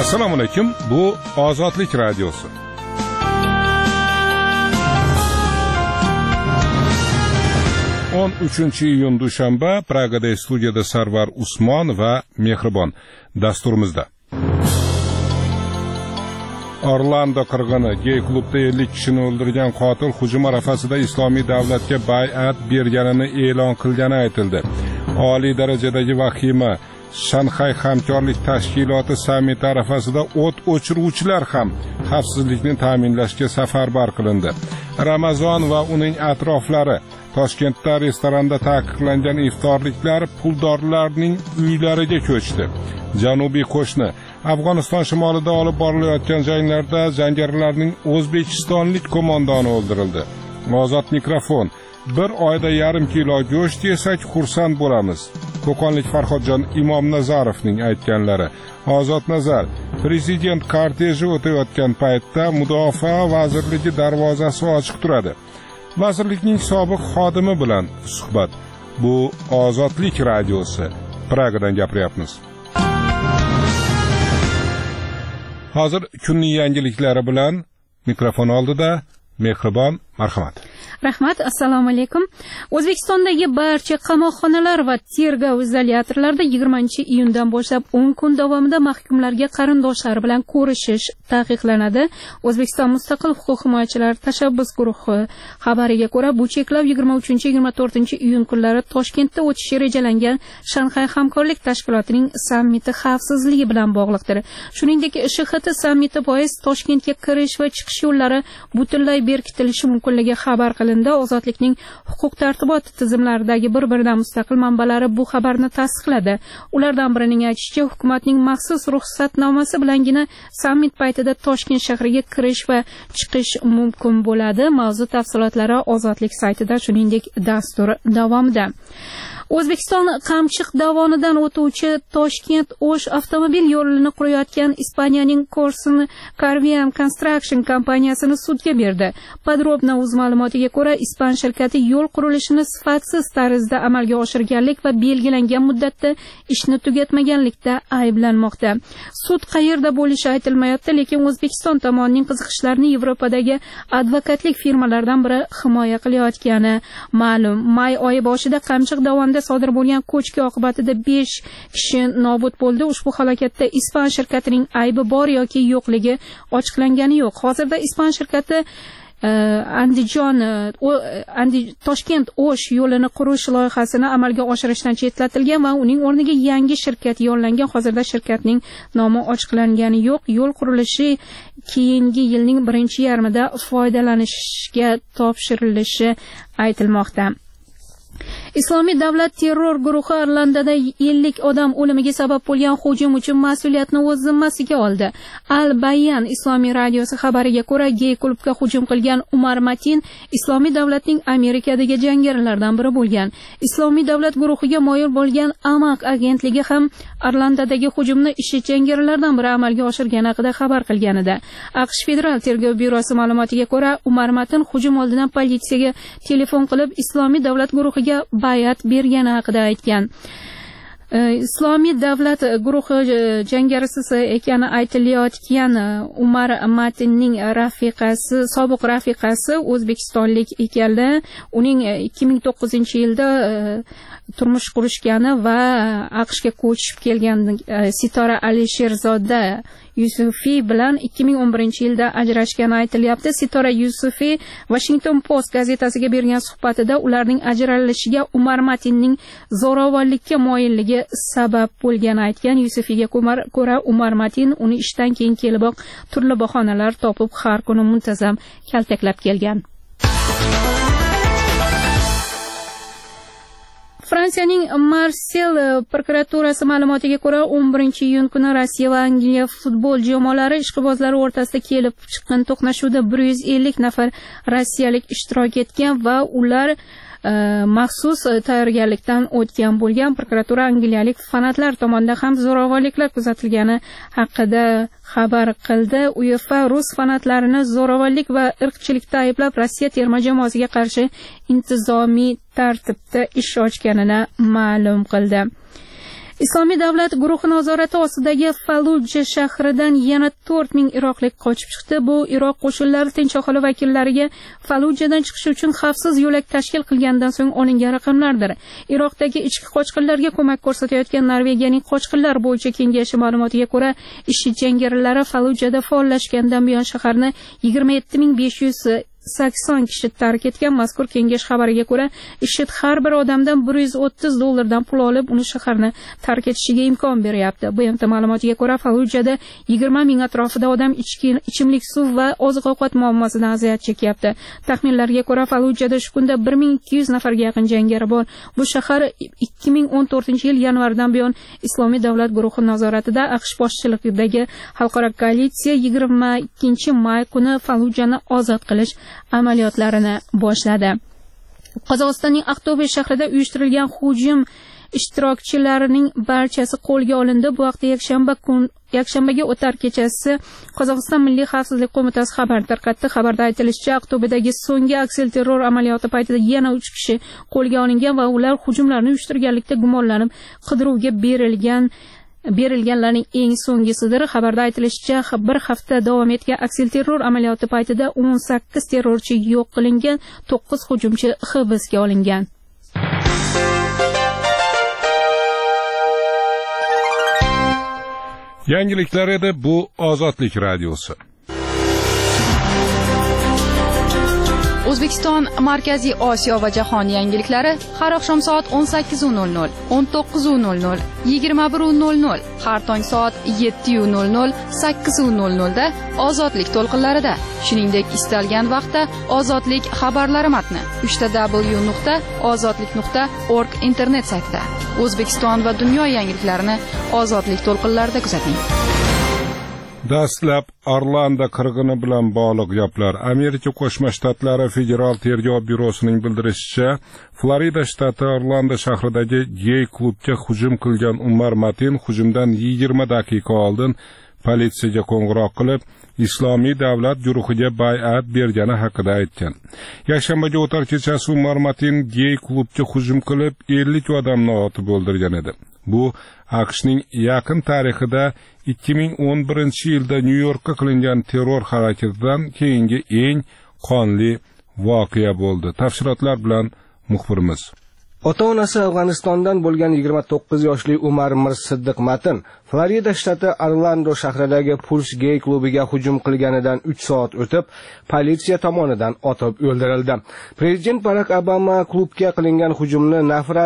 Assalomu alaykum. Bu Ozodlik radiosi. On 3-iyun dushanba Pragada studiyada Sarvar Usmon va Mehribon dasturimizda. Orlando qirg'ini gey klubda 50 kishini o'ldirgan qotil hujum arafasida Islomiy davlatga bay'at berganini e'lon qilgani aytildi. Oliy darajadagi vahima Shanxay hamkorlik tashkiloti sammiti arafasida o't o'chiruvchilar ham xavfsizlikni ta'minlashga safarbar qilindi. Ramazon va uning atroflari Toshkentda restoranda taqiqlangan iftorliklar puldorlarning uylariga ko'chdi. Janubiy qo'shni Afg'oniston shimolida olib borilayotgan janglarda jangarilarning o'zbekistonlik qo'mondoni o'ldirildi. Ozod mikrofon. Bir oyda yarim kilo go'sht yesak xursand bo'lamiz. Qo'qonlik Farhodjon Imomnazarovning aytganlari. Ozod nazar. Prezident korteji o'tayotgan paytda Mudofaa vazirligi darvozasi ochiq turadi. Vazirlikning sobiq xodimi bilan suhbat. Bu Ozodlik radiosi. Pragadan gapiryapmiz. Hozir kunning yangiliklari bilan mikrofon oldida Mehribon, marhamat. Rahmat, assalomu alaykum. O'zbekistondagi barcha qamoqxonalar va tergov izolyatorlarida 20-iyundan boshlab 10 kun davomida mahkumlarga qarindoshlari bilan ko'rishish taqiqlanadi. O'zbekiston Mustaqil huquq himoyachilari tashabbus guruhi xabariga ko'ra, bu cheklov 23-24-iyun kunlari Toshkentda o'tishi rejalangan Shanxay hamkorlik tashkilotining sammiti xavfsizligi bilan bog'liqdir. Shuningdek, SHT sammiti bois Toshkentga kirish va chiqish yo'llari butunlay berkitilishi mumkinligi xabar qilindi. Ozodlikning huquq tartibot tizimlaridagi bir-biridan mustaqil manbalari bu xabarni tasdiqladi. Ulardan birining aytishicha, hukumatning maxsus ruxsatnomasi bilangina sammit paytida Toshkent shahriga kirish va chiqish mumkin bo'ladi. Mavzu tafsilotlari Ozodlik saytida, shuningdek dastur davomida. O'zbekiston Qamchiq dovonidan o'tuvchi Toshkent-O'sh avtomobil yo'lini qurayotgan Ispaniyaning Corson Carviam Construction kompaniyasini sudga berdi. Podrobna o'z ma'lumotiga ko'ra, ispan shirkati yo'l qurilishini sifatsiz tarzda amalga oshirganlik va belgilangan muddatda ishni tugatmaganlikda ayblanmoqda. Sud qayerda bo'lishi aytilmayapti, lekin O'zbekiston tomonining qiziqishlarini Yevropadagi advokatlik firmalaridan biri himoya qilayotgani ma'lum. May oyi boshida Qamchiq dovonida sodir bo'lgan ko'chki oqibatida 5 kishi nobud bo'ldi. Ushbu halokatda ispan shirkatining aybi bor yoki yo'qligi ochiqlangani yo'q. Hozirda ispan shirkati Toshkent-O'sh yo'lini qurish loyihasini amalga oshirishdan chetlatilgan va uning o'rniga yangi shirkat yo'llangan. Hozirda shirkatning nomi ochiqlangani yo'q. Yo'l qurilishi keyingi yilning birinchi yarmida foydalanishga topshirilishi aytilmoqda. Islomiy davlat terror guruhi Orlandoda 50 odam o'limiga sabab bo'lgan hujum uchun mas'uliyatni o'z zimmasiga oldi. Al-Bayan Islomiy radiosi xabariga ko'ra, gey klubga hujum qilgan Umar Matin Islomiy davlatning Amerikadagi jangarilardan biri bo'lgan. Islomiy davlat guruhiga moyil bo'lgan Amaq agentligi ham Orlandodagi hujumni ishi jangarilardan biri amalga oshirgani haqida xabar qilgan edi. AQSh Federal tergov byurosi ma'lumotiga ko'ra, Umar Matin hujum oldidan politsiyaga telefon qilib Islomiy davlat guruhiga bay'at bergani haqida aytgan. Islomiy davlat guruhi jangarisi ekani aytilayotgan Umar Matinning sobiq rafiqasi o'zbekistonlik ekanlar. Uning 2009-yilda turmush qurishgani va AQShga ko'chib kelgan Sitora Alisherzoda Yusufiy bilan 2011-yilda ajrashgani aytilyapti. Sitora Yusufiy Washington Post gazetasiga bergan suhbatida ularning ajralishiga Umar Matinning zo'ravonlikka moyilligi sabab bo'lgani aytgan. Yusufiyga ko'ra, Umar Matin uni ishdan keyin keliboq turli bahonalar topib har kuni muntazam kaltaklab kelgan. Fransiyaning Marsel prokuraturasi ma'lumotiga ko'ra, 11-iyun kuni Rossiya va Angliya futbol jamoalari ishqibozlari o'rtasida kelib chiqqan to'qnashuvda 150 nafar rossiyalik ishtirok etgan va ular maxsus tayyorgarlikdan o'tgan bo'lgan. Prokuratura angliyalik fanatlar tomonidan ham zo'ravonliklar kuzatilgani haqida xabar qildi. UEFA rus fanatlarini zo'ravonlik va irqchilikda ayblab Rossiya terma jamoasiga qarshi intizomiy tartibda ish ochganini ma'lum qildi. Islomiy davlat guruhi nazorati ostidagi Falluja shahridan yana 4000 iroqlik qochib chiqdi. Bu Iroq qo'shinlari tinch aholi vakillariga Fallujadan chiqish uchun xavfsiz yo'lak tashkil qilgandan so'ng olingan raqamlardir. Iroqdagi ichki qochqinlarga ko'mak ko'rsatayotgan Norvegiyaning qochqinlar bo'yicha kengashi ma'lumotiga ko'ra, IShID jangarilari Fallujada faollashgandan buyon shaharni 27580 kishi tark etgan. Mazkur kengash xabariga ko'ra, IShID har bir odamdan $130 pul olib, uni shaharni tark etishiga imkon beryapti. BMT ma'lumotiga ko'ra, Fallujada 20 ming atrofida odam ichimlik suv va oziq-ovqat muammosidan aziyat chekyapti. Taxminlarga ko'ra, Fallujada shu kunda 1200 nafarga yaqin jangari bor. Bu shahar 2014-yil yanvardan buyon Islomiy davlat guruhi nazoratida. AQSh boshchiligidagi xalqaro koalitsiya 22-may kuni Fallujani ozod qilish amaliyotlarini boshladi. Qozog'istonning Aqto'be shahrida uyushtirilgan hujum ishtirokchilarining barchasi qo'lga olindi. Bu haqda yakshanbaga o'tar kechasi Qozog'iston Milliy xavfsizlik qo'mitasi xabar tarqatdi. Xabarda aytilishicha, Aqto'bedagi so'nggi aksilterror amaliyoti paytida yana 3 kishi qo'lga olingan va ular hujumlarni uyushtirganlikda gumonlanib qidiruvga berilganlarning eng so'nggisidir. Xabarda aytilishicha, bir hafta davom etgan aksilterror amaliyoti paytida 18 terrorchi yo'q qilingan, 9 hujumchi hibsga olingan. Yangiliklar edi, bu Ozodlik radiosi. O'zbekiston, Markaziy Osiyo va jahon yangiliklari har oqshom soat 18:00, 19:00, 21:00, har tong soat 7:00, 8:00 da Ozodlik to'lqinlarida. Shuningdek, istalgan vaqtda Ozodlik xabarlari matni www.ozodlik.org internet saytida. O'zbekiston va dunyo yangiliklarini Ozodlik to'lqinlarida kuzating. Dastlab Orlando qirg'ini bilan bog'liq gaplar. Amerika Qo'shma Shtatlari Federal tergov byurosining bildirishicha, Florida shtati Orlando shahridagi gey klubga hujum qilgan Umar Matin hujumdan 20 daqiqa oldin politsiyaga qo'ng'iroq qilib, Islomiy davlat guruhiga bay'at bergani haqida aytgan. Yakshanbaga o'tar kechasi Umar Matin gey klubga hujum qilib, 50 odamni otib o'ldirgan edi. Bu AQShning yaqin tarixida 2011-yilda Nyu-Yorkka qilingan terror harakatidan keyingi eng qonli voqea bo'ldi. Tafsilotlar bilan muxbirimiz. Ota-onasi Afg'onistondan bo'lgan 29 yoshli Umar Mirsiddiq Matin Florida shtati Orlando shahridagi Pulse gey klubiga hujum qilganidan 3 soat o'tib, politsiya tomonidan otib o'ldirildi. Prezident Barack Obama klubga qilingan hujumni nafrat